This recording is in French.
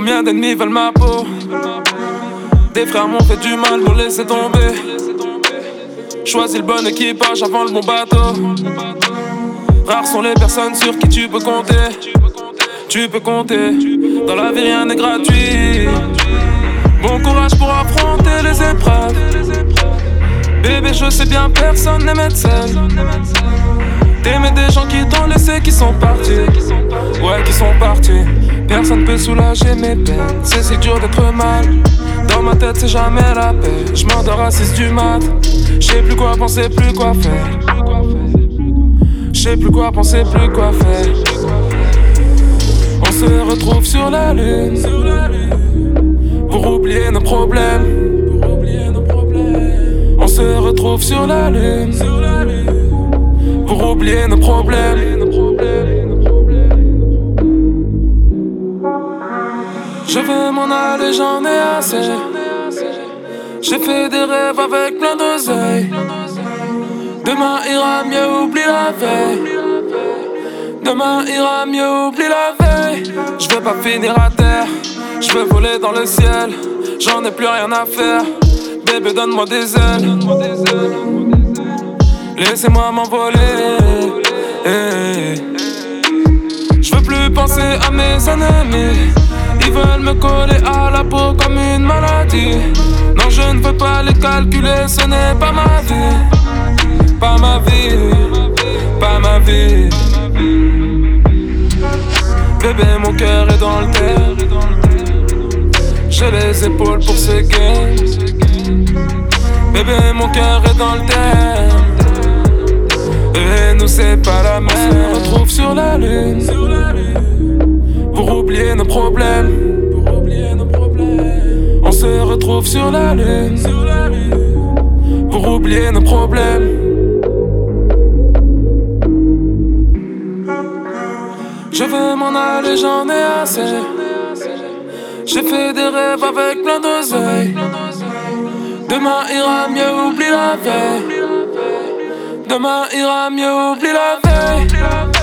Combien d'ennemis veulent ma peau? Des frères m'ont fait du mal pour laisser tomber. Choisis le bon équipage avant le bon bateau. Rares sont les personnes sur qui tu peux compter. Tu peux compter. Dans la vie rien n'est gratuit. Bon courage pour affronter les épreuves. Bébé je sais bien personne n'aime être seul. T'aimais des gens qui t'ont laissé, qui sont partis. Ouais qui sont partis. Personne peut soulager mes peines. C'est si dur d'être mal. Dans ma tête c'est jamais la paix. Je m'endors à 6 du mat. J'sais plus quoi penser, plus quoi faire. J'sais plus quoi penser, plus quoi faire. On se retrouve sur la lune pour oublier nos problèmes. On se retrouve sur la lune pour oublier nos problèmes. Je veux m'en aller, j'en ai assez. J'ai fait des rêves avec plein d'oseille. Demain ira mieux, oublie la veille. Demain ira mieux, oublie la veille. Je veux pas finir à terre, je veux voler dans le ciel. J'en ai plus rien à faire. Bébé donne-moi des ailes. Laissez-moi m'envoler. Je veux plus penser à mes ennemis. Ils veulent me coller à la peau comme une maladie. Non je ne veux pas les calculer, ce n'est pas ma vie. Pas ma vie, pas ma vie. Bébé mon cœur est dans le terre. J'ai les épaules pour ce game. Bébé mon cœur est dans le terre. Et nous c'est pas la même. On se retrouve sur la lune pour oublier nos problèmes. On se retrouve sur la lune pour oublier nos problèmes. Je veux m'en aller, j'en ai assez. J'ai fait des rêves avec plein d'oseille. Demain ira mieux, oublie la veille. Demain ira mieux, oublie la veille.